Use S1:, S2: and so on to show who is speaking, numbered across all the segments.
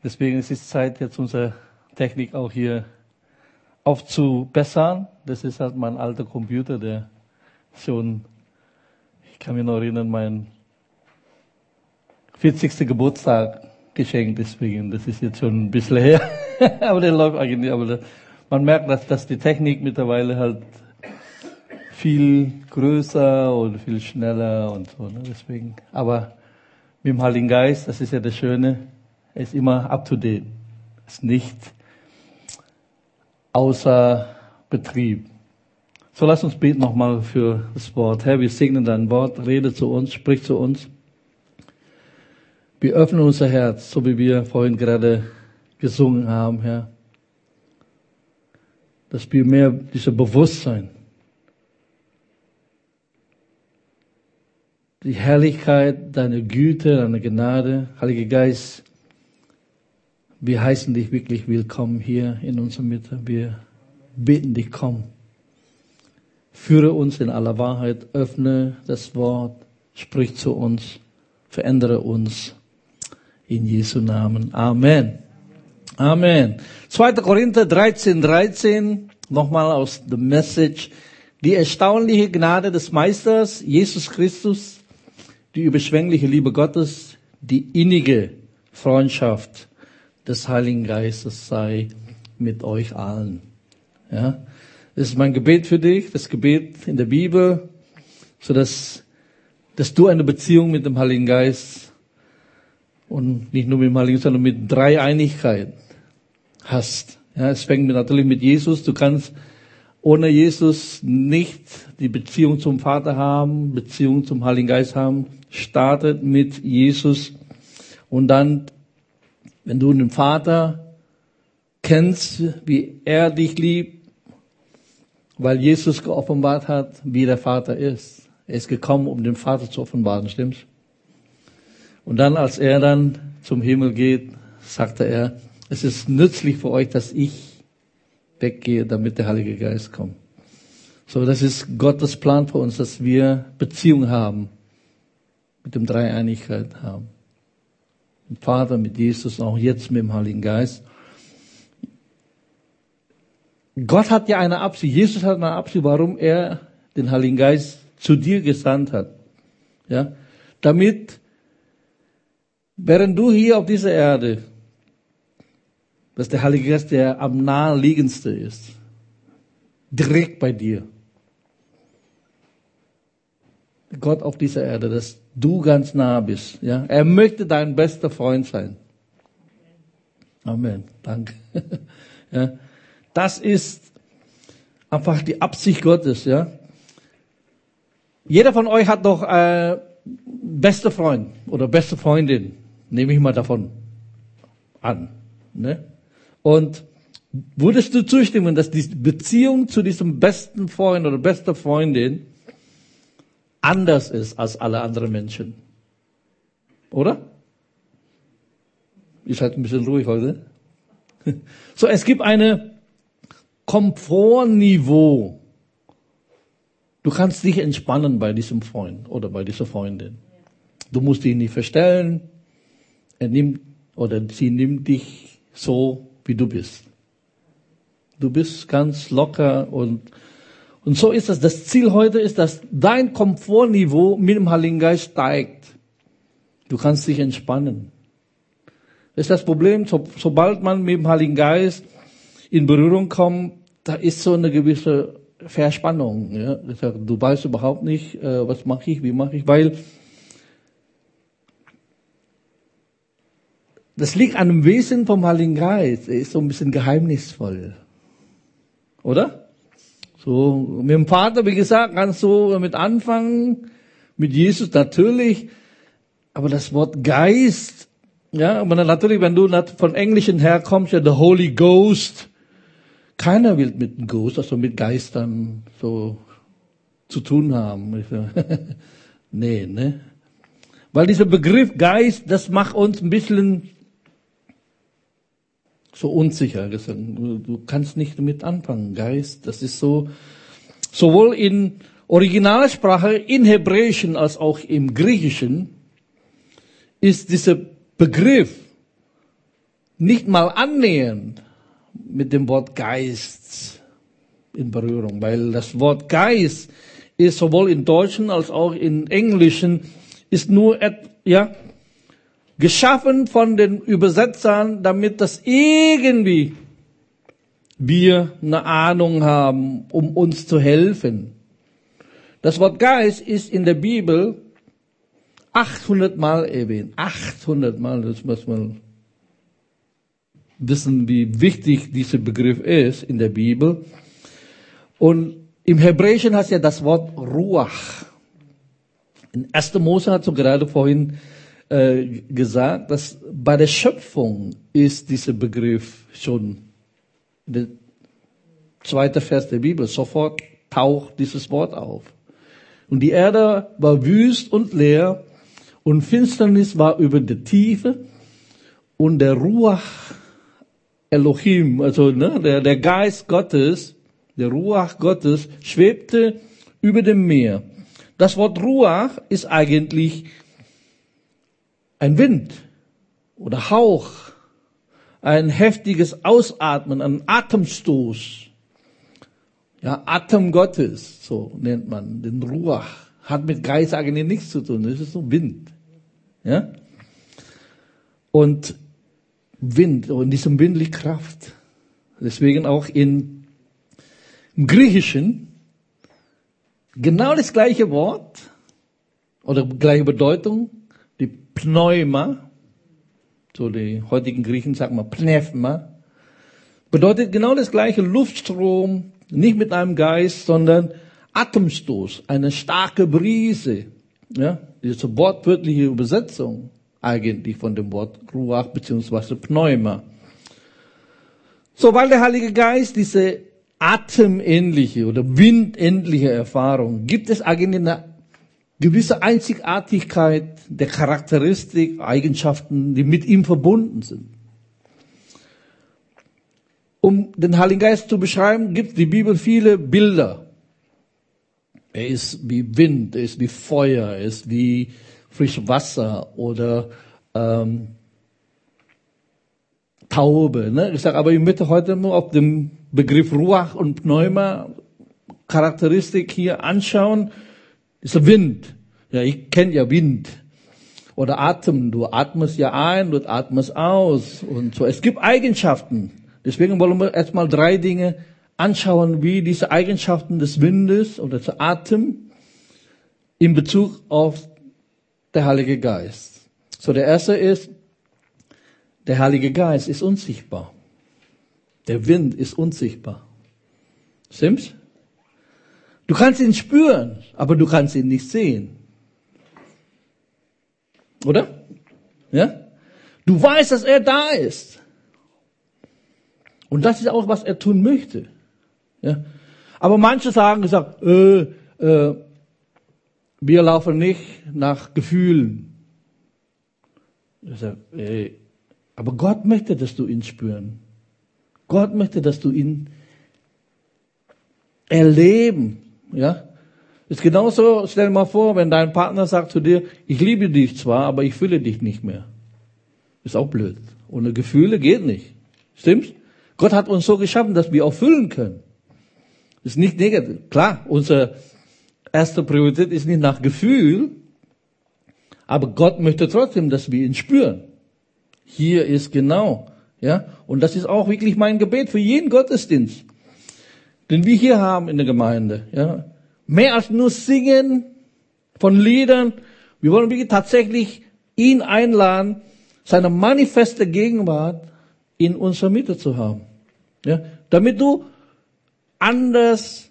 S1: Deswegen ist es Zeit, jetzt unsere Technik auch hier aufzubessern. Das ist halt mein alter Computer, der schon, ich kann mich noch erinnern, mein 40. Geburtstag geschenkt, deswegen, das ist jetzt schon ein bisschen her. Aber der läuft eigentlich, man merkt, dass die Technik mittlerweile halt viel größer und viel schneller und so, ne? Deswegen. Aber mit dem Heiligen Geist, das ist ja das Schöne, er ist immer up to date. Ist nicht außer Betrieb. So, lass uns beten nochmal für das Wort. Herr, wir segnen dein Wort, rede zu uns, sprich zu uns. Wir öffnen unser Herz, so wie wir vorhin gerade gesungen haben, Herr. Dass wir mehr dieses Bewusstsein, die Herrlichkeit, deine Güte, deine Gnade, Heiliger Geist, wir heißen dich wirklich willkommen hier in unserer Mitte. Wir bitten dich, komm. Führe uns in aller Wahrheit, öffne das Wort, sprich zu uns, verändere uns. In Jesu Namen. Amen. Amen. 2. Korinther 13, nochmal aus The Message. Die erstaunliche Gnade des Meisters, Jesus Christus, die überschwängliche Liebe Gottes, die innige Freundschaft des Heiligen Geistes sei mit euch allen. Ja, das ist mein Gebet für dich, das Gebet in der Bibel, so dass du eine Beziehung mit dem Heiligen Geist und nicht nur mit dem Heiligen Geist, sondern mit Dreieinigkeit hast. Ja, es fängt natürlich mit Jesus. Du kannst ohne Jesus nicht die Beziehung zum Vater haben, Beziehung zum Heiligen Geist haben. Startet mit Jesus. Und dann, wenn du den Vater kennst, wie er dich liebt, weil Jesus geoffenbart hat, wie der Vater ist. Er ist gekommen, um den Vater zu offenbaren, stimmt's? Und dann, als er dann zum Himmel geht, sagte er, es ist nützlich für euch, dass ich weggehe, damit der Heilige Geist kommt. So, das ist Gottes Plan für uns, dass wir Beziehung haben, mit dem Dreieinigkeit haben. Mit dem Vater, mit Jesus, auch jetzt mit dem Heiligen Geist. Gott hat ja eine Absicht, Jesus hat eine Absicht, warum er den Heiligen Geist zu dir gesandt hat. Ja, damit, während du hier auf dieser Erde, dass der Heilige Geist der am naheliegendste ist, direkt bei dir. Gott auf dieser Erde, dass du ganz nah bist. Ja, er möchte dein bester Freund sein. Amen. Danke. Ja, das ist einfach die Absicht Gottes. Ja, jeder von euch hat doch beste Freund oder beste Freundin. Nehme ich mal davon an. Ne? Und würdest du zustimmen, dass die Beziehung zu diesem besten Freund oder bester Freundin anders ist als alle anderen Menschen? Oder? Ihr seid ein bisschen ruhig heute. So, es gibt eine Komfortniveau. Du kannst dich entspannen bei diesem Freund oder bei dieser Freundin. Du musst dich nicht verstellen. Er nimmt oder sie nimmt dich so, wie du bist. Du bist ganz locker und so ist das. Das Ziel heute ist, dass dein Komfortniveau mit dem Heiligen Geist steigt. Du kannst dich entspannen. Das ist das Problem, sobald man mit dem Heiligen Geist in Berührung kommt, da ist so eine gewisse Verspannung. Ja? Du weißt überhaupt nicht, was mache ich, wie mache ich, weil das liegt an dem Wesen vom Heiligen Geist. Er ist so ein bisschen geheimnisvoll. Oder? So, mit dem Vater, wie gesagt, kannst du damit anfangen. Mit Jesus natürlich. Aber das Wort Geist, ja, aber natürlich, wenn du von Englischen herkommst, ja, the Holy Ghost. Keiner will mit dem Ghost, also mit Geistern so zu tun haben. Nee, ne? Weil dieser Begriff Geist, das macht uns ein bisschen so unsicher. Du kannst nicht damit anfangen. Geist, das ist so, sowohl in Originalsprache, in Hebräischen als auch im Griechischen, ist dieser Begriff nicht mal annähernd mit dem Wort Geist in Berührung, weil das Wort Geist ist sowohl im Deutschen als auch im Englischen ist nur geschaffen von den Übersetzern, damit das irgendwie wir eine Ahnung haben, um uns zu helfen. Das Wort Geist ist in der Bibel 800 Mal erwähnt. 800 Mal, das muss man wissen, wie wichtig dieser Begriff ist in der Bibel. Und im Hebräischen heißt ja das Wort Ruach. In 1. Mose hat so gerade vorhin gesagt, dass bei der Schöpfung ist dieser Begriff schon der zweite Vers der Bibel. Sofort taucht dieses Wort auf. Und die Erde war wüst und leer und Finsternis war über der Tiefe und der Ruach Elohim, also der Geist Gottes, der Ruach Gottes schwebte über dem Meer. Das Wort Ruach ist eigentlich ein Wind oder Hauch, ein heftiges Ausatmen, ein Atemstoß. Ja, Atem Gottes, so nennt man den Ruach. Hat mit Geist eigentlich nichts zu tun, das ist so Wind. Ja? Und Wind, und diesem Wind liegt Kraft. Deswegen auch im Griechischen genau das gleiche Wort oder gleiche Bedeutung, die Pneuma, so die heutigen Griechen sagen wir Pneuma, bedeutet genau das gleiche, Luftstrom, nicht mit einem Geist, sondern Atemstoß, eine starke Brise. Ja, diese wortwörtliche Übersetzung eigentlich von dem Wort Ruach bzw. Pneuma. So, weil der Heilige Geist diese atemähnliche oder windähnliche Erfahrung, gibt es eigentlich eine gewisse Einzigartigkeit der Charakteristik, Eigenschaften, die mit ihm verbunden sind. Um den Heiligen Geist zu beschreiben, gibt die Bibel viele Bilder. Er ist wie Wind, er ist wie Feuer, er ist wie frisches Wasser oder Taube. Ne? Ich sage, aber ich möchte heute nur auf den Begriff Ruach und Pneuma Charakteristik hier anschauen. Das ist der Wind. Ja, ich kenne ja Wind. Oder Atem. Du atmest ja ein, du atmest aus und so. Es gibt Eigenschaften. Deswegen wollen wir erstmal 3 Dinge anschauen, wie diese Eigenschaften des Windes oder des Atem in Bezug auf der Heilige Geist. So, der erste ist, der Heilige Geist ist unsichtbar. Der Wind ist unsichtbar. Stimmt's? Du kannst ihn spüren, aber du kannst ihn nicht sehen. Oder? Ja? Du weißt, dass er da ist. Und das ist auch, was er tun möchte. Ja? Aber manche sagen, wir laufen nicht nach Gefühlen. Ich sage, aber Gott möchte, dass du ihn spüren. Gott möchte, dass du ihn erleben. Ja? Ist genauso, stell dir mal vor, wenn dein Partner sagt zu dir, ich liebe dich zwar, aber ich fühle dich nicht mehr. Ist auch blöd. Ohne Gefühle geht nicht. Stimmt's? Gott hat uns so geschaffen, dass wir auch fühlen können. Ist nicht negativ. Klar, unsere erste Priorität ist nicht nach Gefühl, aber Gott möchte trotzdem, dass wir ihn spüren. Hier ist genau, ja, und das ist auch wirklich mein Gebet für jeden Gottesdienst, den wir hier haben in der Gemeinde, ja. Mehr als nur singen von Liedern, wir wollen wirklich tatsächlich ihn einladen, seine manifeste Gegenwart in unserer Mitte zu haben, ja, damit du anders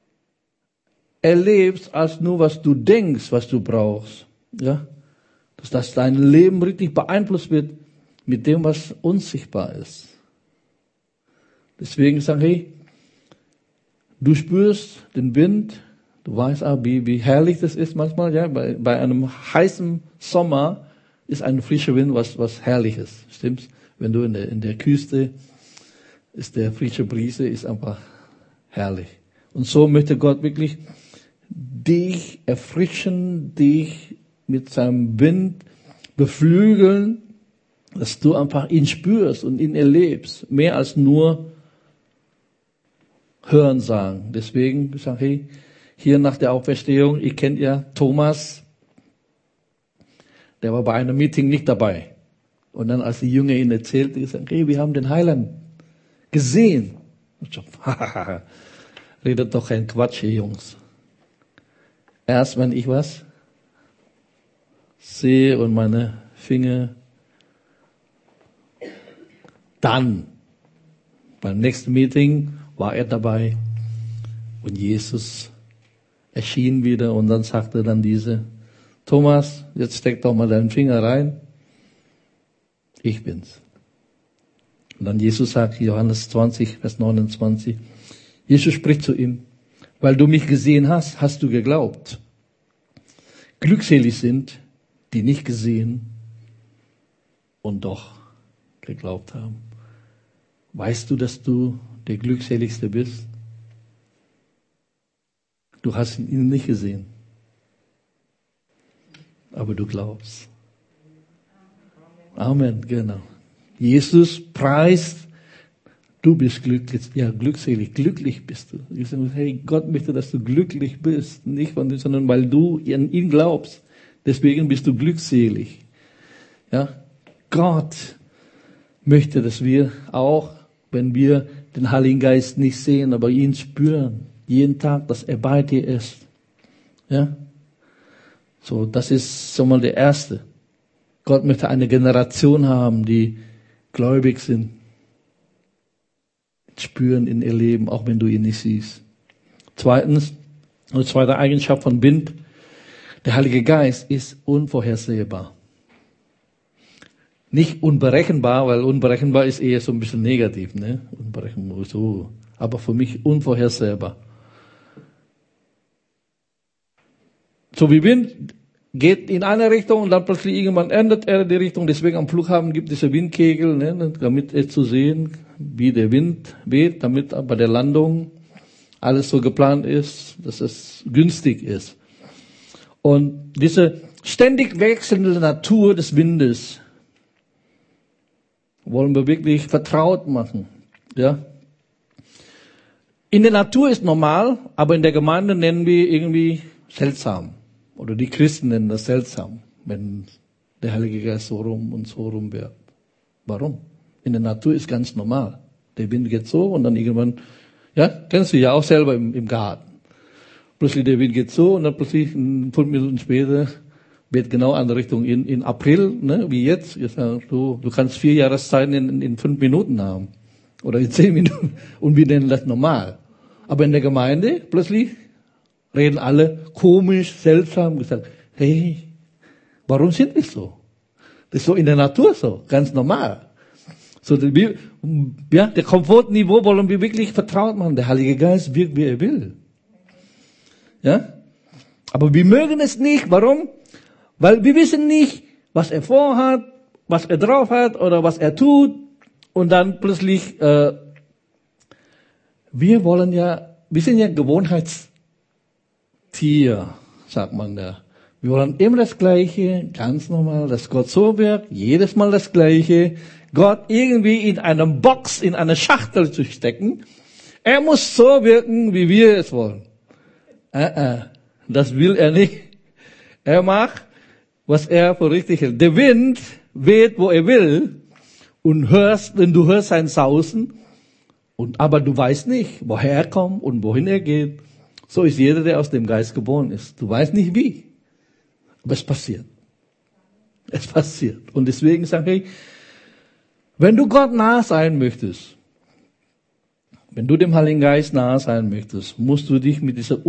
S1: erlebst als nur was du denkst, was du brauchst, ja, dass dein Leben richtig beeinflusst wird mit dem, was unsichtbar ist. Deswegen sagen, hey, du spürst den Wind, du weißt auch, wie herrlich das ist manchmal, ja, bei einem heißen Sommer ist ein frischer Wind was Herrliches, stimmt's? Wenn du in der Küste ist, der frische Brise ist einfach herrlich. Und so möchte Gott wirklich dich erfrischen, dich mit seinem Wind beflügeln, dass du einfach ihn spürst und ihn erlebst, mehr als nur hören sagen. Deswegen sage ich, hey, hier nach der Auferstehung, ihr kennt ja Thomas, der war bei einem Meeting nicht dabei. Und dann, als die Jünger ihn erzählten, gesagt, hey, wir haben den Heiland gesehen. Und so, redet doch kein Quatsch hier, Jungs. Erst wenn ich was sehe und meine Finger, dann beim nächsten Meeting war er dabei und Jesus erschien wieder und dann sagte dann diese, Thomas, jetzt steck doch mal deinen Finger rein. Ich bin's. Und dann Jesus sagt, Johannes 20, Vers 29, Jesus spricht zu ihm, weil du mich gesehen hast, hast du geglaubt. Glückselig sind, die nicht gesehen und doch geglaubt haben. Weißt du, dass du der Glückseligste bist? Du hast ihn nicht gesehen, aber du glaubst. Amen, genau. Jesus preist, du bist glücklich, ja, glückselig, glücklich bist du. Ich sage, hey, Gott möchte, dass du glücklich bist, nicht von dem, sondern weil du an ihn glaubst. Deswegen bist du glückselig. Ja, Gott möchte, dass wir auch, wenn wir den Heiligen Geist nicht sehen, aber ihn spüren, jeden Tag, dass er bei dir ist. Ja, so, das ist so mal der erste. Gott möchte eine Generation haben, die gläubig sind, spüren in ihr Leben, auch wenn du ihn nicht siehst. Zweitens, eine zweite Eigenschaft von Wind, der Heilige Geist ist unvorhersehbar. Nicht unberechenbar, weil unberechenbar ist eher so ein bisschen negativ, ne? Unberechenbar, so. Aber für mich unvorhersehbar. So wie Wind geht in eine Richtung und dann plötzlich irgendwann ändert er die Richtung. Deswegen am Flughafen gibt es diese Windkegel, ne? Damit es zu sehen, wie der Wind weht, damit bei der Landung alles so geplant ist, dass es günstig ist. Und diese ständig wechselnde Natur des Windes wollen wir wirklich vertraut machen. Ja? In der Natur ist normal, aber in der Gemeinde nennen wir irgendwie seltsam. Oder die Christen nennen das seltsam, wenn der Heilige Geist so rum und so rum wird. Warum? In der Natur ist ganz normal. Der Wind geht so und dann irgendwann, ja, kennst du ja auch selber im Garten. Plötzlich der Wind geht so und dann plötzlich 5 Minuten später weht genau andere Richtung. In April, ne, wie jetzt, du kannst 4 Jahreszeiten in 5 Minuten haben. Oder in 10 Minuten. Und wir nennen das normal. Aber in der Gemeinde plötzlich reden alle komisch, seltsam, gesagt, hey, warum sind wir so? Das ist so in der Natur so, ganz normal. So, der Komfortniveau wollen wir wirklich vertraut machen. Der Heilige Geist wirkt, wie er will. Ja? Aber wir mögen es nicht. Warum? Weil wir wissen nicht, was er vorhat, was er drauf hat oder was er tut. Und dann plötzlich, wir sind ja Gewohnheitstier, sagt man da. Wir wollen immer das Gleiche, ganz normal, dass Gott so wirkt, jedes Mal das Gleiche. Gott irgendwie in einer Box, in eine Schachtel zu stecken. Er muss so wirken, wie wir es wollen. Das will er nicht. Er macht, was er für richtig hält. Der Wind weht, wo er will, und du hörst sein Sausen, aber du weißt nicht, woher er kommt und wohin er geht. So ist jeder, der aus dem Geist geboren ist. Du weißt nicht wie, aber es passiert. Es passiert. Und deswegen sage ich, wenn du Gott nahe sein möchtest, wenn du dem Heiligen Geist nahe sein möchtest, musst du dich mit dieser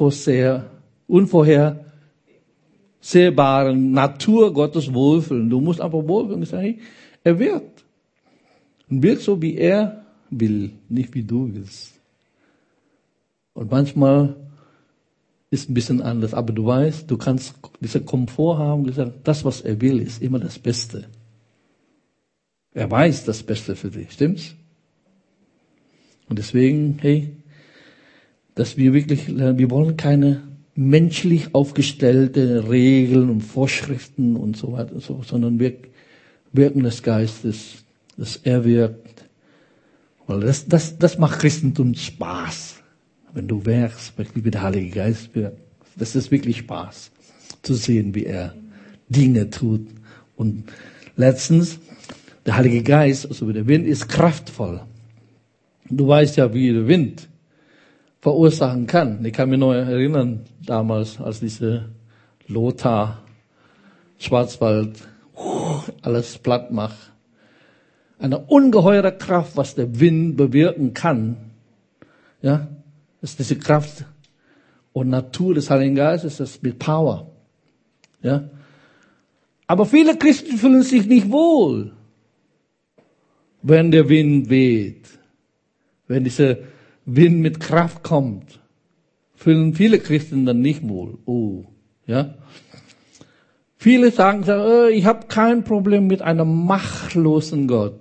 S1: unvorhersehbaren Natur Gottes wohlfühlen. Du musst einfach wohlfühlen und sagen, hey, er wirkt. Und wirkt so, wie er will, nicht wie du willst. Und manchmal ist ein bisschen anders, aber du weißt, du kannst diesen Komfort haben, gesagt, das, was er will, ist immer das Beste. Er weiß das Beste für dich, stimmt's? Und deswegen, hey, dass wir wollen keine menschlich aufgestellte Regeln und Vorschriften und so weiter, sondern wir Wirken des Geistes, dass er wirkt. Weil das macht Christentum Spaß. Wenn du wirkst, wie der Heilige Geist wirkt. Das ist wirklich Spaß, zu sehen, wie er Dinge tut. Und letztens, der Heilige Geist, also wie der Wind, ist kraftvoll. Du weißt ja, wie der Wind verursachen kann. Ich kann mich noch erinnern, damals, als diese Lothar, Schwarzwald, alles platt macht. Eine ungeheure Kraft, was der Wind bewirken kann. Ja, das ist diese Kraft und Natur des Heiligen Geistes, das ist mit Power. Ja, aber viele Christen fühlen sich nicht wohl, wenn der Wind weht, wenn dieser Wind mit Kraft kommt, fühlen viele Christen dann nicht wohl. Oh, ja. Viele sagen, ich habe kein Problem mit einem machtlosen Gott.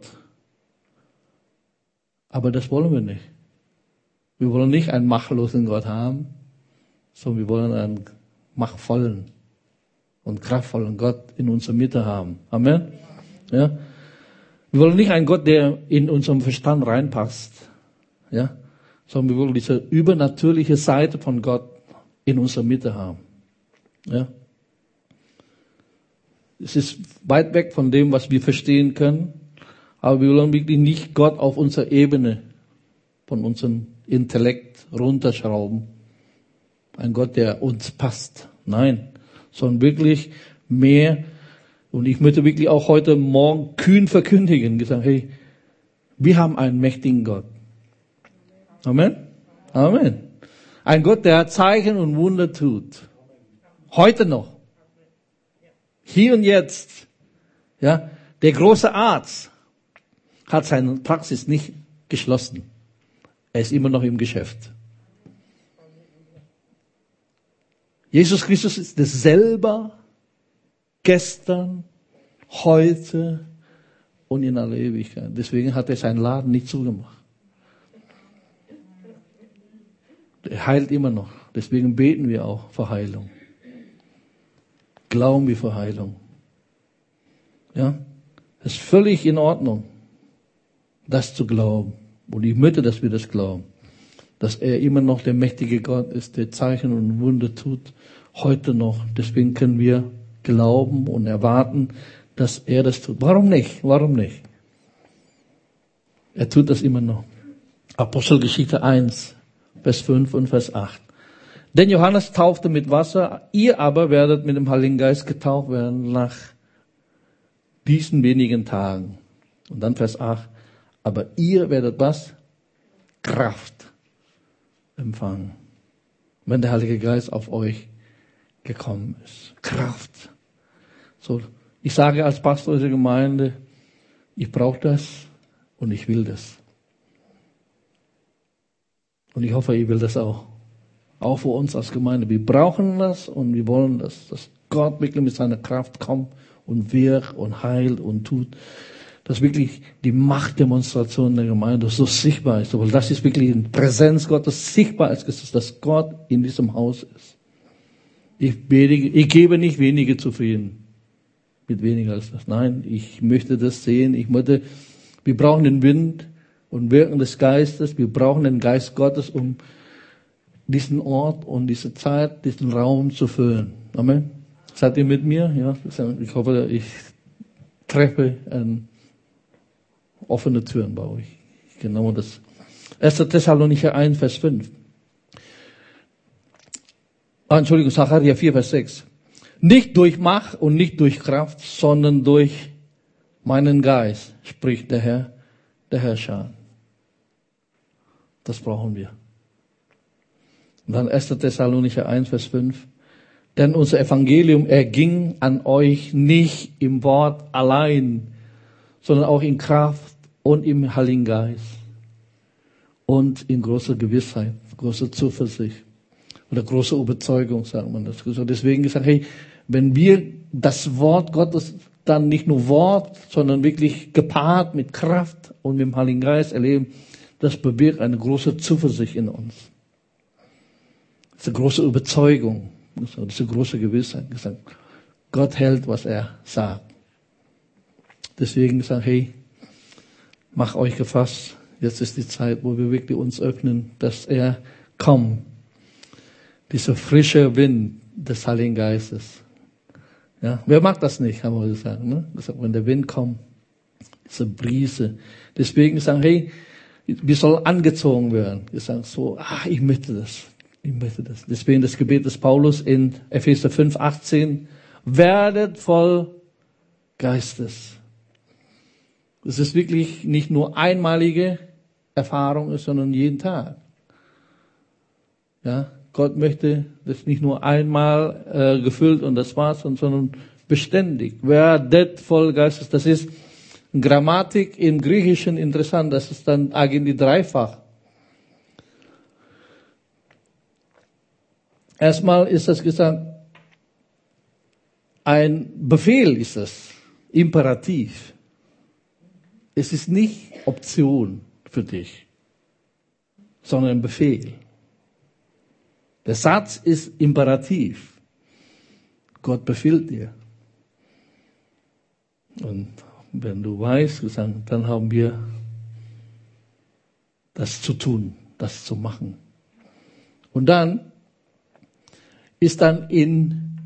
S1: Aber das wollen wir nicht. Wir wollen nicht einen machtlosen Gott haben, sondern wir wollen einen machtvollen und kraftvollen Gott in unserer Mitte haben. Amen? Ja? Wir wollen nicht einen Gott, der in unserem Verstand reinpasst, ja? Sondern wir wollen diese übernatürliche Seite von Gott in unserer Mitte haben. Ja? Es ist weit weg von dem, was wir verstehen können, aber wir wollen wirklich nicht Gott auf unserer Ebene von unserem Intellekt runterschrauben. Ein Gott, der uns passt. Nein, sondern wirklich mehr. Und ich möchte wirklich auch heute Morgen kühn verkündigen, gesagt, hey, wir haben einen mächtigen Gott. Amen? Amen. Ein Gott, der Zeichen und Wunder tut. Heute noch. Hier und jetzt. Ja, der große Arzt hat seine Praxis nicht geschlossen. Er ist immer noch im Geschäft. Jesus Christus ist dasselbe gestern, heute und in aller Ewigkeit. Deswegen hat er seinen Laden nicht zugemacht. Er heilt immer noch. Deswegen beten wir auch für Heilung. Glauben wir für Heilung. Ja? Es ist völlig in Ordnung, das zu glauben. Und ich möchte, dass wir das glauben. Dass er immer noch der mächtige Gott ist, der Zeichen und Wunder tut. Heute noch. Deswegen können wir glauben und erwarten, dass er das tut. Warum nicht? Warum nicht? Er tut das immer noch. Apostelgeschichte 1, Vers 5 und Vers 8. Denn Johannes taufte mit Wasser, ihr aber werdet mit dem Heiligen Geist getauft werden nach diesen wenigen Tagen. Und dann Vers 8. Aber ihr werdet was? Kraft empfangen, wenn der Heilige Geist auf euch gekommen ist. Kraft. So, ich sage als Pastor der Gemeinde, ich brauche das und ich will das. Und ich hoffe, ihr will das auch. Auch für uns als Gemeinde. Wir brauchen das und wir wollen das, dass Gott wirklich mit seiner Kraft kommt und wirkt und heilt und tut. Dass wirklich die Machtdemonstration der Gemeinde so sichtbar ist. Weil das ist wirklich eine Präsenz Gottes sichtbar ist, dass Gott in diesem Haus ist. Ich gebe nicht wenige zufrieden mit weniger als das. Nein, ich möchte das sehen. Wir brauchen den Wind und Wirken des Geistes. Wir brauchen den Geist Gottes, um diesen Ort und diese Zeit, diesen Raum zu füllen. Amen. Seid ihr mit mir? Ja. Ich hoffe, ich treffe offene Türen bei euch. Genau das. 1. Thessalonicher 1, Vers 5. Sacharja 4, Vers 6. Nicht durch Macht und nicht durch Kraft, sondern durch meinen Geist, spricht der Herr, der Herrscher. Das brauchen wir. Und dann 1. Thessalonicher 1, Vers 5. Denn unser Evangelium erging an euch nicht im Wort allein, sondern auch in Kraft und im Heiligen Geist. Und in großer Gewissheit, großer Zuversicht. Oder große Überzeugung, sagt man das. Deswegen gesagt, hey, wenn wir das Wort Gottes dann nicht nur Wort, sondern wirklich gepaart mit Kraft und mit dem Heiligen Geist erleben, das bewirkt eine große Zuversicht in uns. Das ist eine große Überzeugung. Das ist eine große Gewissheit. Gott hält, was er sagt. Deswegen sagen, hey, mach euch gefasst. Jetzt ist die Zeit, wo wir wirklich uns öffnen, dass er kommt. Dieser frische Wind des Heiligen Geistes. Ja, wer mag das nicht, haben wir gesagt, ne? Wenn der Wind kommt, diese Brise. Deswegen sagen, hey, wir sollen angezogen werden. Wir sagen so, ich möchte das. Ich möchte das. Deswegen das Gebet des Paulus in Epheser 5,18. Werdet voll Geistes. Es ist wirklich nicht nur einmalige Erfahrung, sondern jeden Tag. Ja, Gott möchte das nicht nur einmal gefüllt und das war's, sondern beständig. Werdet voll Geistes. Das ist Grammatik im Griechischen interessant. Das ist dann eigentlich dreifach. Erstmal ist das gesagt, ein Befehl ist es, Imperativ. Es ist nicht Option für dich, sondern ein Befehl. Der Satz ist imperativ. Gott befiehlt dir. Und wenn du weißt, dann haben wir das zu tun, das zu machen. Und dann ist dann in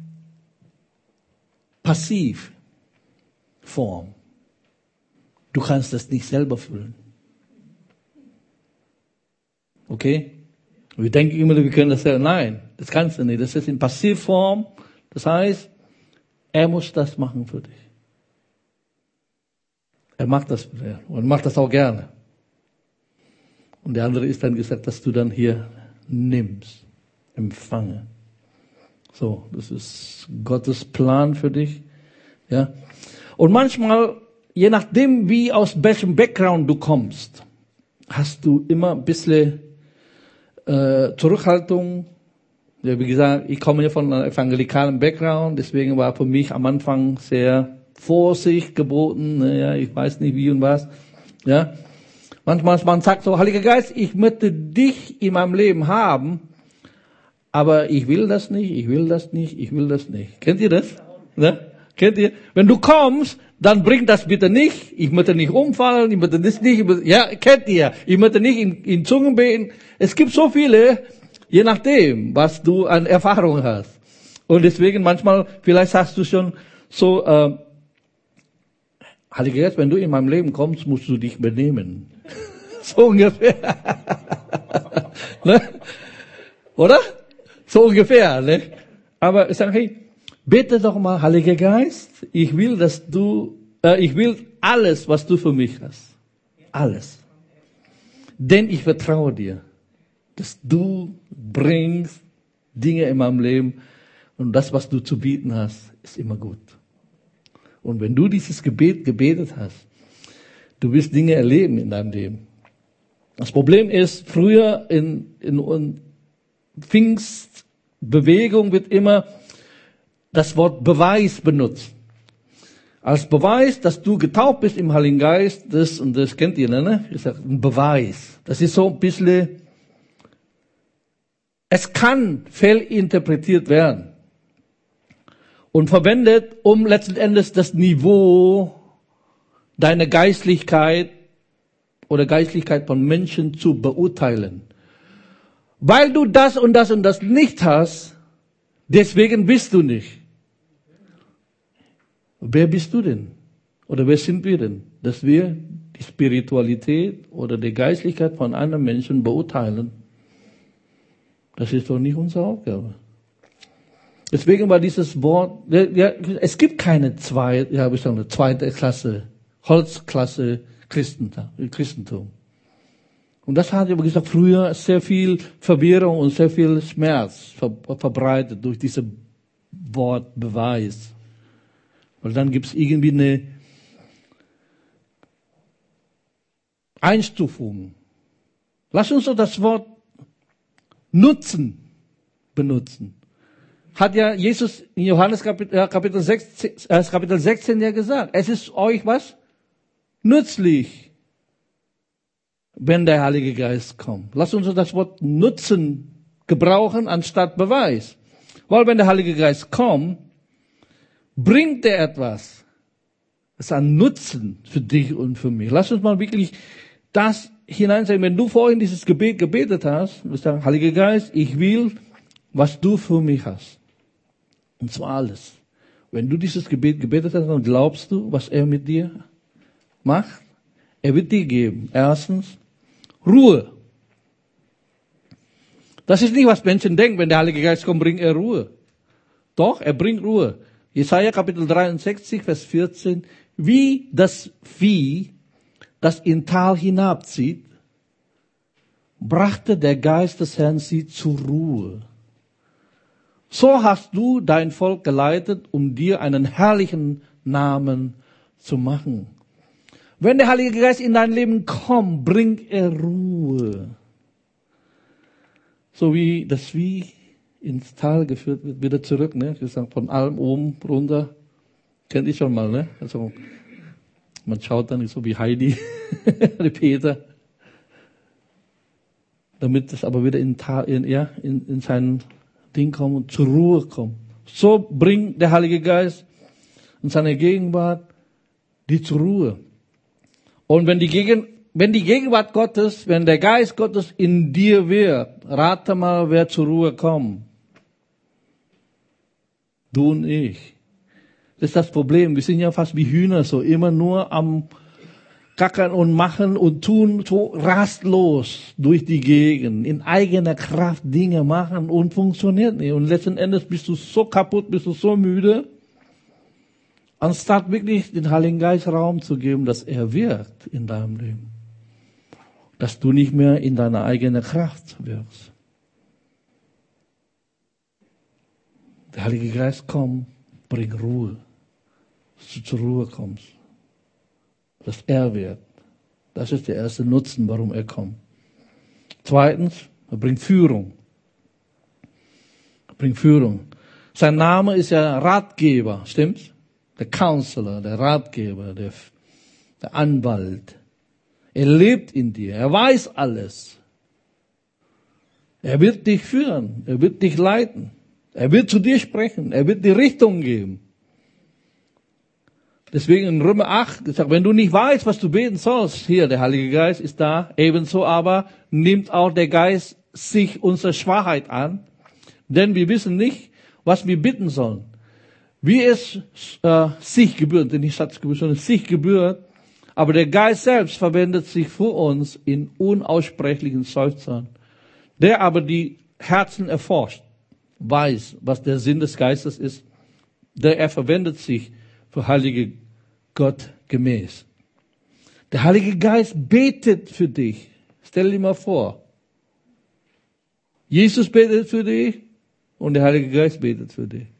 S1: Passivform. Du kannst das nicht selber füllen. Okay? Wir denken immer, wir können das selber. Nein, das kannst du nicht. Das ist in Passivform. Das heißt, er muss das machen für dich. Er macht das für dich und macht das auch gerne. Und der andere ist dann gesagt, dass du dann hier nimmst, empfange. So, das ist Gottes Plan für dich. Ja. Und manchmal, je nachdem, wie aus welchem Background du kommst, hast du immer ein bisschen Zurückhaltung. Ja, wie gesagt, ich komme ja von einem evangelikalen Background, deswegen war für mich am Anfang sehr Vorsicht geboten. Ja, ich weiß nicht wie und was. Ja. Manchmal man sagt so, Heiliger Geist, ich möchte dich in meinem Leben haben, aber ich will das nicht, ich will das nicht, ich will das nicht. Kennt ihr das? Ja? Kennt ihr? Wenn du kommst, dann bring das bitte nicht. Ich möchte nicht umfallen, ich möchte das nicht. Ja, kennt ihr? Ich möchte nicht in Zungen beten. Es gibt so viele, je nachdem, was du an Erfahrung hast. Und deswegen manchmal, vielleicht sagst du schon so, Heiliger Geist, wenn du in meinem Leben kommst, musst du dich benehmen. So ungefähr. Ne? Oder? So ungefähr, ne? Aber ich sage, hey, bitte doch mal, Heiliger Geist, ich will alles, was du für mich hast. Alles. Denn ich vertraue dir, dass du bringst Dinge in meinem Leben und das, was du zu bieten hast, ist immer gut. Und wenn du dieses Gebet gebetet hast, du wirst Dinge erleben in deinem Leben. Das Problem ist, früher in Pfingstbewegung wird immer das Wort Beweis benutzt. Als Beweis, dass du getauft bist im Heiligen Geist, das und das kennt ihr, ne? Ich sag, ein Beweis. Das ist so ein bisschen, es kann fehlinterpretiert werden und verwendet, um letzten Endes das Niveau deiner Geistlichkeit oder Geistlichkeit von Menschen zu beurteilen. Weil du das und das und das nicht hast, deswegen bist du nicht. Wer bist du denn? Oder wer sind wir denn? Dass wir die Spiritualität oder die Geistlichkeit von einem Menschen beurteilen. Das ist doch nicht unsere Aufgabe. Deswegen war dieses Wort, es gibt keine zweite Klasse, Holzklasse Christentum. Und das hat aber gesagt, früher sehr viel Verwirrung und sehr viel Schmerz verbreitet durch dieses Wort Beweis. Weil dann gibt es irgendwie eine Einstufung. Lass uns doch das Wort Nutzen benutzen. Hat ja Jesus in Johannes Kapitel 16 ja gesagt. Es ist euch was? Nützlich, wenn der Heilige Geist kommt. Lass uns das Wort Nutzen gebrauchen anstatt Beweis. Weil wenn der Heilige Geist kommt, bringt er etwas. Es ist ein Nutzen für dich und für mich. Lass uns mal wirklich das hineinsagen. Wenn du vorhin dieses Gebet gebetet hast, du sagst, Heiliger Geist, ich will, was du für mich hast. Und zwar alles. Wenn du dieses Gebet gebetet hast, dann glaubst du, was er mit dir macht. Er wird dir geben. Erstens, Ruhe. Das ist nicht, was Menschen denken, wenn der Heilige Geist kommt, bringt er Ruhe. Doch, er bringt Ruhe. Jesaja Kapitel 63, Vers 14. Wie das Vieh, das in Tal hinabzieht, brachte der Geist des Herrn sie zur Ruhe. So hast du dein Volk geleitet, um dir einen herrlichen Namen zu machen. Wenn der Heilige Geist in dein Leben kommt, bringt er Ruhe. So wie das Vieh ins Tal geführt wird, wieder zurück, ne? Wir sagen von Alm oben runter. Kennt ihr schon mal, ne? Also, man schaut dann so wie Heidi, der Peter. Damit es aber wieder in sein Ding kommt und zur Ruhe kommt. So bringt der Heilige Geist in seine Gegenwart die zur Ruhe. Und wenn die Gegenwart Gottes, wenn der Geist Gottes in dir wird, rate mal, wer zur Ruhe kommt. Du und ich. Das ist das Problem. Wir sind ja fast wie Hühner, so immer nur am Kackern und machen und tun, so rastlos durch die Gegend, in eigener Kraft Dinge machen und funktioniert nicht. Und letzten Endes bist du so kaputt, bist du so müde, anstatt wirklich den Heiligen Geist Raum zu geben, dass er wirkt in deinem Leben. Dass du nicht mehr in deiner eigenen Kraft wirkst. Der Heilige Geist kommt, bringt Ruhe. Dass du zur Ruhe kommst. Dass er wird. Das ist der erste Nutzen, warum er kommt. Zweitens, er bringt Führung. Er bringt Führung. Sein Name ist ja Ratgeber, stimmt's? Der Counselor, der Ratgeber, der Anwalt. Er lebt in dir. Er weiß alles. Er wird dich führen. Er wird dich leiten. Er wird zu dir sprechen. Er wird die Richtung geben. Deswegen in Römer 8 gesagt, wenn du nicht weißt, was du beten sollst, hier, der Heilige Geist ist da, ebenso aber nimmt auch der Geist sich unsere Schwachheit an, denn wir wissen nicht, was wir bitten sollen. Wie es sich gebührt, nicht Satz gebührt, sondern sich gebührt, aber der Geist selbst verwendet sich für uns in unaussprechlichen Seufzern, der aber die Herzen erforscht, weiß, was der Sinn des Geistes ist, der er verwendet sich für heilige Gott gemäß. Der Heilige Geist betet für dich. Stell dir mal vor. Jesus betet für dich und der Heilige Geist betet für dich.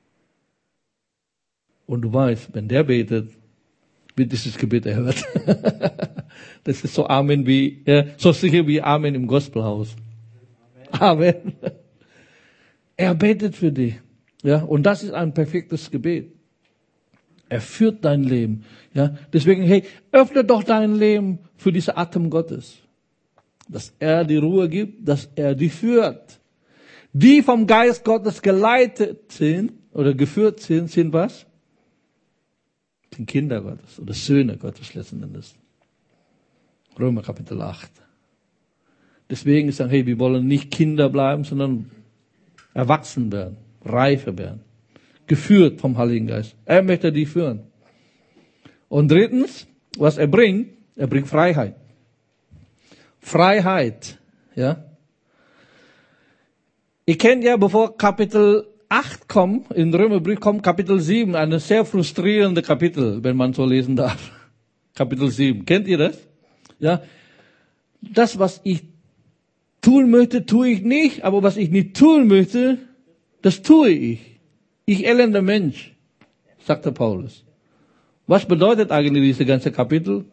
S1: Und du weißt, wenn der betet, wird dieses Gebet erhört. Das ist so Amen so sicher wie Amen im Gospelhaus. Amen. Er betet für dich. Ja, und das ist ein perfektes Gebet. Er führt dein Leben. Ja, deswegen, hey, öffne doch dein Leben für diese Atem Gottes. Dass er die Ruhe gibt, dass er dich führt. Die vom Geist Gottes geleitet sind oder geführt sind was? Sind Kinder Gottes oder Söhne Gottes letzten Endes. Römer Kapitel 8. Deswegen sagen, hey, wir wollen nicht Kinder bleiben, sondern erwachsen werden, reifer werden. Geführt vom Heiligen Geist. Er möchte dich führen. Und drittens, was er bringt Freiheit. Freiheit, ja. Ihr kennt ja, bevor Kapitel 8 kommt, in Römerbrief kommt Kapitel 7, eine sehr frustrierende Kapitel, wenn man so lesen darf. Kapitel 7. Kennt ihr das? Ja. Das, was ich tun möchte, tue ich nicht, aber was ich nicht tun möchte, das tue ich. Ich elender Mensch, sagte Paulus. Was bedeutet eigentlich diese ganze Kapitel?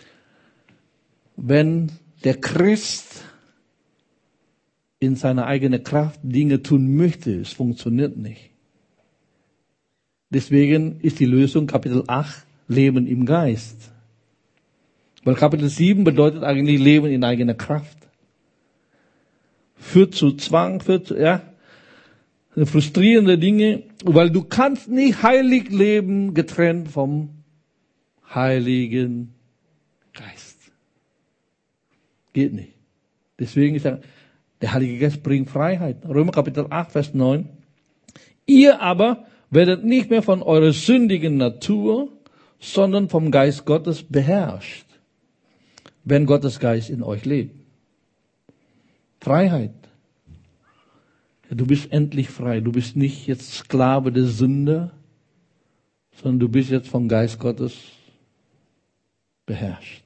S1: Wenn der Christ in seiner eigenen Kraft Dinge tun möchte, es funktioniert nicht. Deswegen ist die Lösung Kapitel 8, Leben im Geist. Weil Kapitel 7 bedeutet eigentlich Leben in eigener Kraft. Führt zu Zwang, frustrierende Dinge, weil du kannst nicht heilig leben getrennt vom Heiligen Geist. Geht nicht. Deswegen ist der Heilige Geist bringt Freiheit. Römer Kapitel 8, Vers 9. Ihr aber werdet nicht mehr von eurer sündigen Natur, sondern vom Geist Gottes beherrscht, wenn Gottes Geist in euch lebt. Freiheit. Du bist endlich frei. Du bist nicht jetzt Sklave der Sünde, sondern du bist jetzt vom Geist Gottes beherrscht.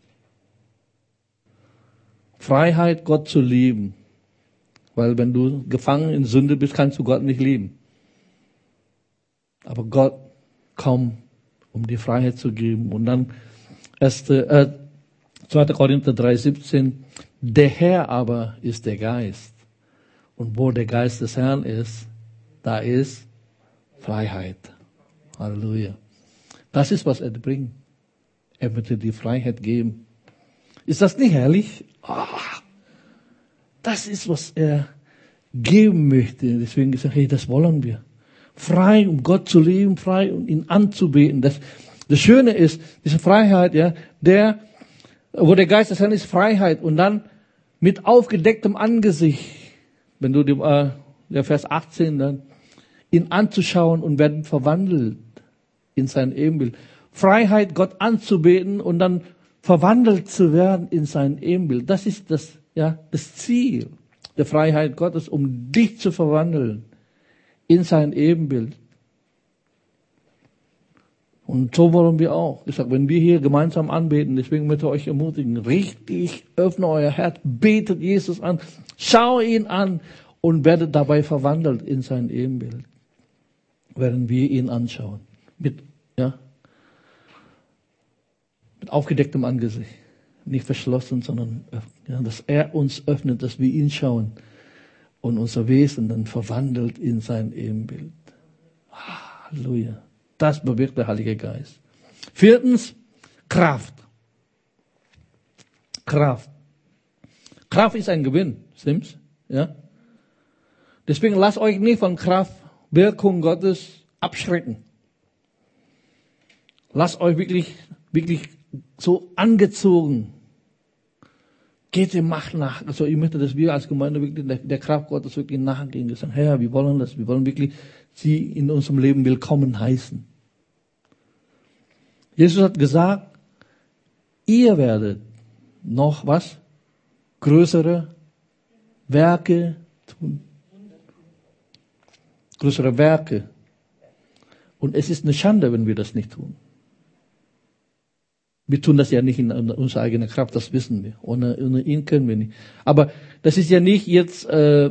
S1: Freiheit, Gott zu lieben. Weil wenn du gefangen in Sünde bist, kannst du Gott nicht lieben. Aber Gott kommt, um die Freiheit zu geben. Und dann 2. Korinther 3,17. Der Herr aber ist der Geist. Und wo der Geist des Herrn ist, da ist Freiheit. Halleluja. Das ist, was er bringt. Er wird dir die Freiheit geben. Ist das nicht herrlich? Das ist, was er geben möchte. Deswegen gesagt, hey, das wollen wir. Frei, um Gott zu leben, frei, um ihn anzubeten. Das Schöne ist, diese Freiheit, ja, wo der Geist des Herrn ist, Freiheit. Und dann mit aufgedecktem Angesicht, wenn du der Vers 18 dann, ihn anzuschauen und werden verwandelt in sein Ebenbild. Freiheit, Gott anzubeten und dann verwandelt zu werden in sein Ebenbild. Das ist das Ziel der Freiheit Gottes, um dich zu verwandeln in sein Ebenbild. Und so wollen wir auch. Ich sage, wenn wir hier gemeinsam anbeten, deswegen möchte ich euch ermutigen, richtig, öffne euer Herz, betet Jesus an, schau ihn an und werdet dabei verwandelt in sein Ebenbild. Während wir ihn anschauen. Mit aufgedecktem Angesicht. Nicht verschlossen, sondern dass er uns öffnet, dass wir ihn schauen und unser Wesen dann verwandelt in sein Ebenbild. Halleluja. Das bewirkt der Heilige Geist. 4. Kraft. Kraft. Kraft ist ein Gewinn, stimmt's? Ja? Deswegen lasst euch nicht von Kraftwirkung Gottes abschrecken. Lasst euch wirklich so angezogen. Geht der Macht nach. Also ich möchte, dass wir als Gemeinde wirklich der Kraft Gottes wirklich nachgehen. Wir sagen, Herr, wir wollen das. Wir wollen wirklich sie in unserem Leben willkommen heißen. Jesus hat gesagt, ihr werdet noch was? Größere Werke tun. Größere Werke. Und es ist eine Schande, wenn wir das nicht tun. Wir tun das ja nicht in unserer eigenen Kraft, das wissen wir. Ohne ihn können wir nicht. Aber das ist ja nicht jetzt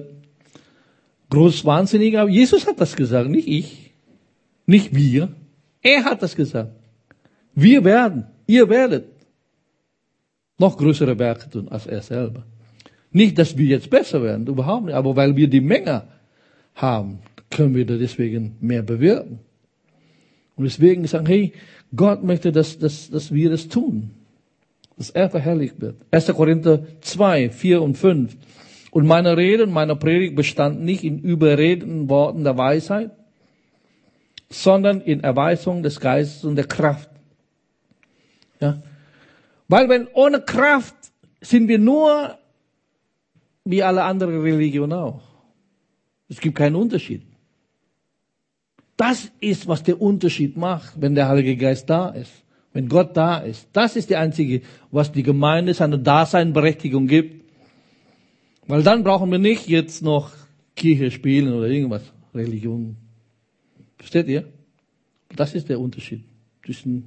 S1: groß wahnsinnig, aber Jesus hat das gesagt, nicht ich, nicht wir. Er hat das gesagt. Ihr werdet noch größere Werke tun als er selber. Nicht, dass wir jetzt besser werden, überhaupt nicht, aber weil wir die Menge haben, können wir deswegen mehr bewirken. Und deswegen sagen, hey, Gott möchte, dass wir das tun. Dass er verherrlicht wird. 1. Korinther 2, 4 und 5. Und meine Rede und meine Predigt bestand nicht in überredenden Worten der Weisheit, sondern in Erweisung des Geistes und der Kraft. Ja? Weil wenn ohne Kraft sind wir nur wie alle anderen Religionen auch. Es gibt keinen Unterschied. Das ist, was der Unterschied macht, wenn der Heilige Geist da ist. Wenn Gott da ist. Das ist die einzige, was die Gemeinde seine Daseinberechtigung gibt. Weil dann brauchen wir nicht jetzt noch Kirche spielen oder irgendwas. Religion. Versteht ihr? Das ist der Unterschied zwischen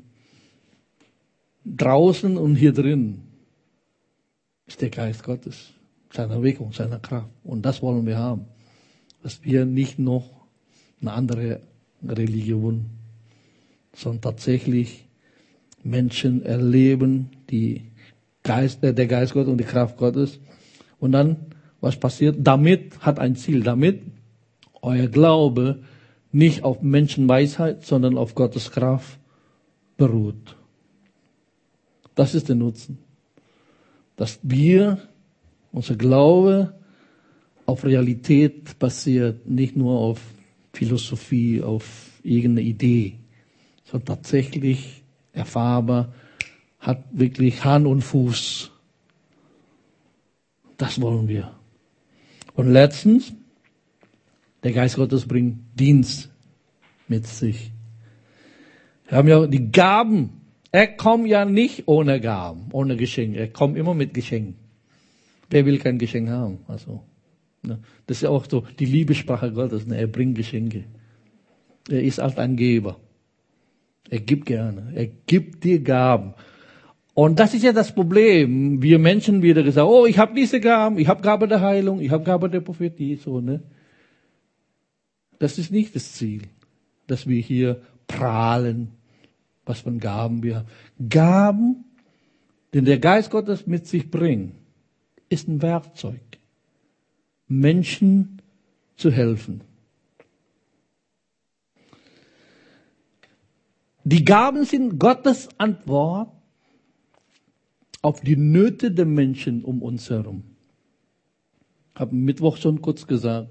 S1: draußen und hier drin. Ist der Geist Gottes. Seine Wirkung, seine Kraft. Und das wollen wir haben. Dass wir nicht noch eine andere Religion, sondern tatsächlich Menschen erleben, der Geist Gottes und die Kraft Gottes. Und dann, was passiert? Damit hat ein Ziel, damit euer Glaube nicht auf Menschenweisheit, sondern auf Gottes Kraft beruht. Das ist der Nutzen. Dass unser Glaube auf Realität basiert, nicht nur auf Philosophie, auf irgendeine Idee, sondern tatsächlich erfahrbar, hat wirklich Hand und Fuß. Das wollen wir. Und letztens, der Geist Gottes bringt Dienst mit sich. Wir haben ja die Gaben. Er kommt ja nicht ohne Gaben, ohne Geschenke. Er kommt immer mit Geschenken. Wer will kein Geschenk haben? Also, ne? Das ist ja auch so die Liebessprache Gottes. Ne? Er bringt Geschenke. Er ist halt ein Geber. Er gibt gerne. Er gibt dir Gaben. Und das ist ja das Problem. Wir Menschen wieder gesagt, oh, ich habe diese Gaben, ich habe Gabe der Heilung, ich habe Gabe der Prophetie, so, ne? Das ist nicht das Ziel, dass wir hier prahlen, was für Gaben wir haben. Gaben, den der Geist Gottes mit sich bringt, ist ein Werkzeug, Menschen zu helfen. Die Gaben sind Gottes Antwort auf die Nöte der Menschen um uns herum. Ich habe Mittwoch schon kurz gesagt,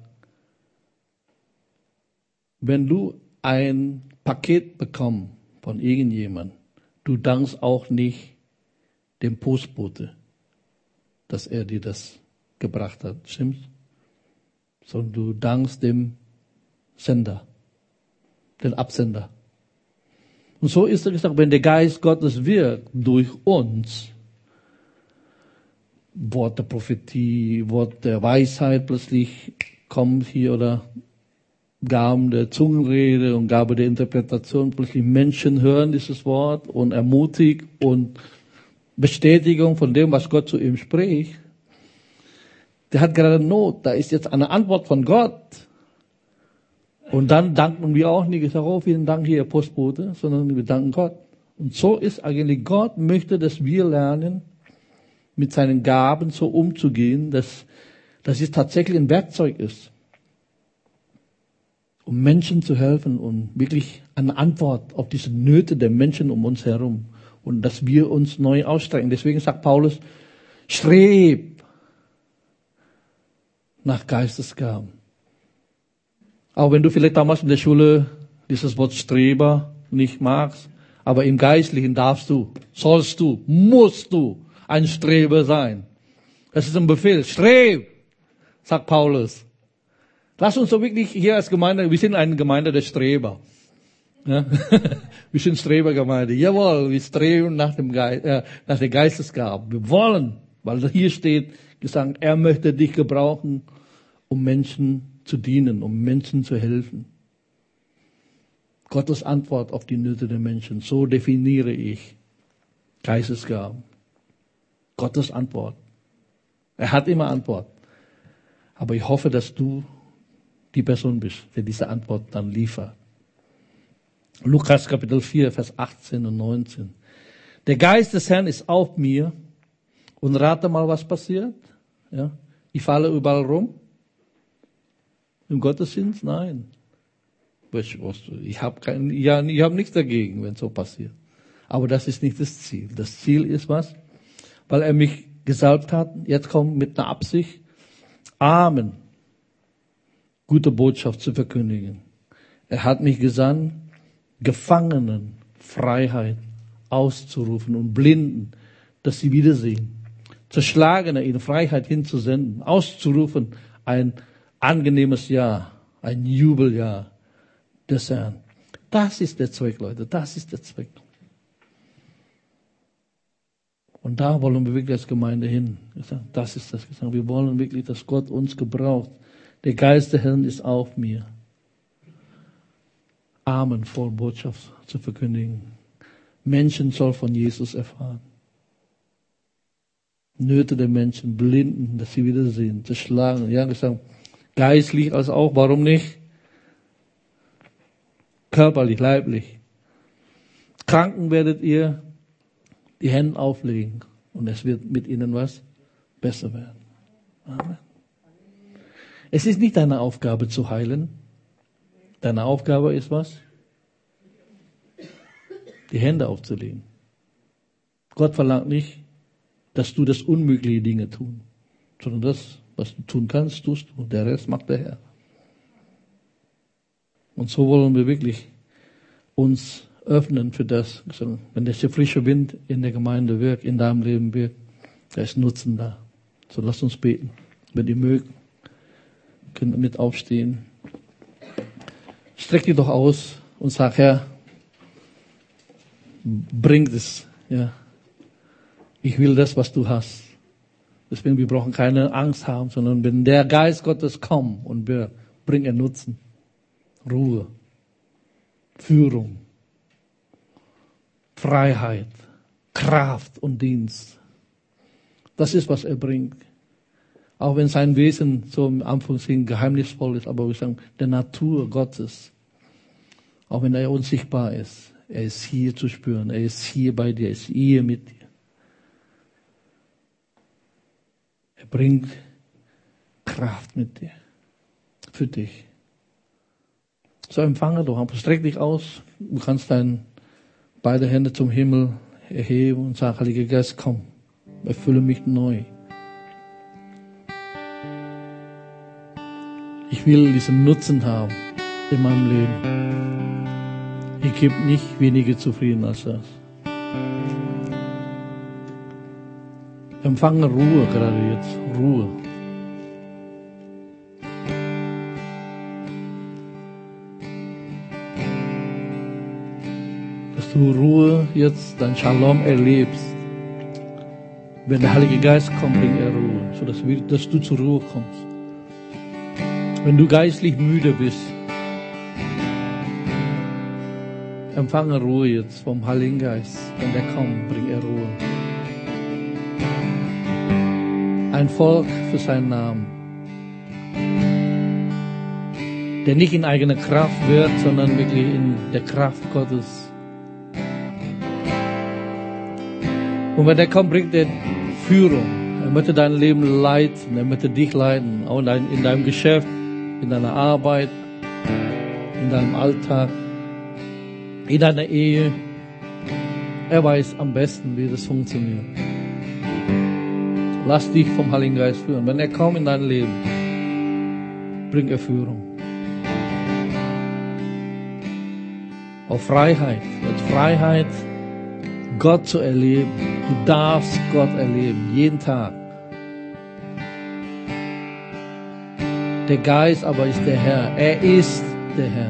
S1: wenn du ein Paket bekommst von irgendjemandem, du dankst auch nicht dem Postbote, dass er dir das gebracht hat, stimmt's? Sondern du dankst dem Sender, den Absender. Und so ist es gesagt, wenn der Geist Gottes wirkt durch uns, Wort der Prophetie, Wort der Weisheit plötzlich kommt hier oder Gaben der Zungenrede und Gabe der Interpretation, plötzlich Menschen hören dieses Wort und ermutigt und Bestätigung von dem, was Gott zu ihm spricht. Der hat gerade Not, da ist jetzt eine Antwort von Gott. Und dann danken wir auch nicht, gesagt, oh, vielen Dank hier, Postbote, sondern wir danken Gott. Und so ist eigentlich, Gott möchte, dass wir lernen, mit seinen Gaben so umzugehen, dass es tatsächlich ein Werkzeug ist, um Menschen zu helfen und wirklich eine Antwort auf diese Nöte der Menschen um uns herum. Und dass wir uns neu ausstrecken. Deswegen sagt Paulus, streb nach Geistesgaben. Auch wenn du vielleicht damals in der Schule dieses Wort Streber nicht magst, aber im Geistlichen darfst du, sollst du, musst du ein Streber sein. Das ist ein Befehl. Streb, sagt Paulus. Lass uns so wirklich hier als Gemeinde, wir sind eine Gemeinde der Streber. Ja? Wir sind Strebergemeinde. Jawohl, wir streben nach der Geistesgabe. Wir wollen, weil hier steht, gesagt, er möchte dich gebrauchen, um Menschen zu dienen, um Menschen zu helfen. Gottes Antwort auf die Nöte der Menschen. So definiere ich Geistesgaben. Gottes Antwort. Er hat immer Antwort. Aber ich hoffe, dass du die Person bist, der diese Antwort dann liefert. Lukas Kapitel 4, Vers 18 und 19. Der Geist des Herrn ist auf mir. Und rate mal, was passiert. Ja? Ich falle überall rum. Im Gottesdienst? Nein. Ich habe nichts dagegen, wenn so passiert. Aber das ist nicht das Ziel. Das Ziel ist was? Weil er mich gesalbt hat, jetzt kommt mit einer Absicht, Amen, gute Botschaft zu verkündigen. Er hat mich gesandt, Gefangenen Freiheit auszurufen und Blinden, dass sie wiedersehen. Zerschlagene in Freiheit hinzusenden, auszurufen, ein angenehmes Jahr, ein Jubeljahr des Herrn. Das ist der Zweck, Leute, das ist der Zweck. Und da wollen wir wirklich als Gemeinde hin. Das ist das gesagt. Wir wollen wirklich, dass Gott uns gebraucht. Der Geist des Herrn ist auf mir. Armen voll Botschaft zu verkündigen. Menschen soll von Jesus erfahren. Nöte der Menschen, Blinden, dass sie wiedersehen, zerschlagen. Ja, gesagt, geistlich als auch, warum nicht? Körperlich, leiblich. Kranken werdet ihr die Hände auflegen und es wird mit ihnen was? Besser werden. Amen. Es ist nicht deine Aufgabe zu heilen. Deine Aufgabe ist was? Die Hände aufzulegen. Gott verlangt nicht, dass du das unmögliche Dinge tun, sondern das, was du tun kannst, tust du. Der Rest macht der Herr. Und so wollen wir wirklich uns öffnen für das. Wenn der frische Wind in der Gemeinde wirkt, in deinem Leben wirkt, da ist Nutzen da. So lasst uns beten. Wenn ihr mögt, könnt ihr mit aufstehen. Streck dich doch aus und sag, Herr, bring es. Ja. Ich will das, was du hast. Deswegen, wir brauchen keine Angst haben, sondern wenn der Geist Gottes kommt und wirkt, bringt er Nutzen, Ruhe, Führung, Freiheit, Kraft und Dienst. Das ist, was er bringt. Auch wenn sein Wesen so im Anführungszeichen geheimnisvoll ist, aber wir sagen, der Natur Gottes, auch wenn er unsichtbar ist, er ist hier zu spüren, er ist hier bei dir, er ist hier mit dir. Er bringt Kraft mit dir, für dich. So empfange doch, streck dich aus, du kannst beide Hände zum Himmel erheben und sagen, Heiliger Geist, komm, erfülle mich neu. Ich will diesen Nutzen haben in meinem Leben. Ich gebe nicht weniger zufrieden als das. Empfange Ruhe gerade jetzt, Ruhe. Dass du Ruhe jetzt, dein Shalom erlebst. Wenn der Heilige Geist kommt, bringt er Ruhe, dass du zur Ruhe kommst. Wenn du geistlich müde bist, empfange Ruhe jetzt vom Heiligen Geist. Wenn der kommt, bringt er Ruhe. Ein Volk für seinen Namen, der nicht in eigener Kraft wird, sondern wirklich in der Kraft Gottes. Und wenn der kommt, bringt er Führung. Er möchte dein Leben leiten, er möchte dich leiten, auch in deinem Geschäft, in deiner Arbeit, in deinem Alltag, in deiner Ehe. Er weiß am besten, wie das funktioniert. Lass dich vom Heiligen Geist führen. Wenn er kommt in dein Leben, bringt er Führung. Auf Freiheit. Mit Freiheit, Gott zu erleben. Du darfst Gott erleben, jeden Tag. Der Geist aber ist der Herr. Er ist der Herr.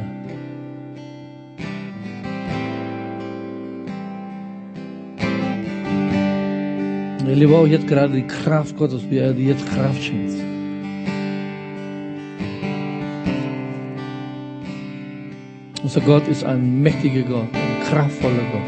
S1: Ich erlebe auch jetzt gerade die Kraft Gottes, wie er dir jetzt Kraft schenkt. Unser Gott ist ein mächtiger Gott, ein kraftvoller Gott.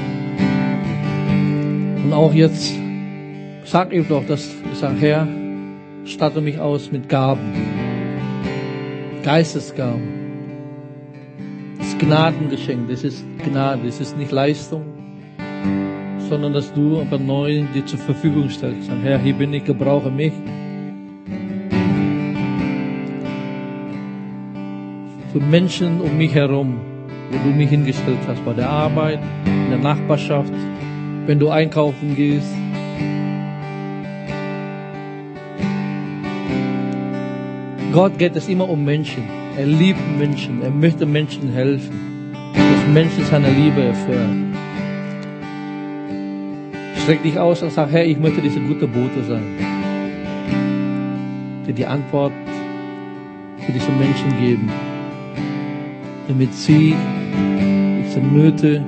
S1: Und auch jetzt, sag ihm doch, dass ich sage, Herr, statte mich aus mit Gaben, Geistesgaben. Das ist Gnadengeschenk, das ist Gnade, das ist nicht Leistung, sondern dass du aber neu dir zur Verfügung stellst. Sag, Herr, hier bin ich, gebrauche mich. Für Menschen um mich herum, wo du mich hingestellt hast, bei der Arbeit, in der Nachbarschaft, wenn du einkaufen gehst. Gott geht es immer um Menschen. Er liebt Menschen. Er möchte Menschen helfen. Dass Menschen seine Liebe erfahren. Streck dich aus und sag, Herr, ich möchte diese gute Bote sein, die Antwort für diese Menschen geben, damit sie diese Nöte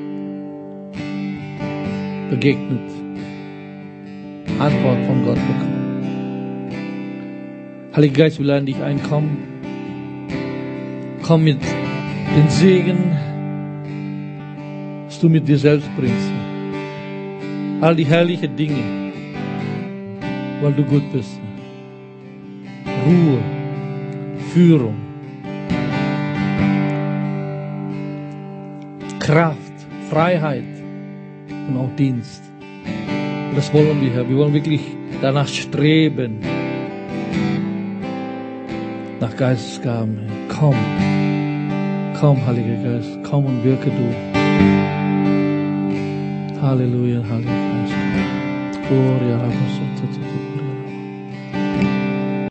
S1: begegnet, Antwort von Gott bekommen. Heiliger Geist, wir laden dich ein, komm mit den Segen, was du mit dir selbst bringst. All die herrlichen Dinge, weil du gut bist. Ruhe, Führung, Kraft, Freiheit und auch Dienst. Und das wollen wir, Herr. Wir wollen wirklich danach streben, nach Geistesgaben. Komm, Heiliger Geist, komm und wirke du. Halleluja, Heiliger Geist. Gloria,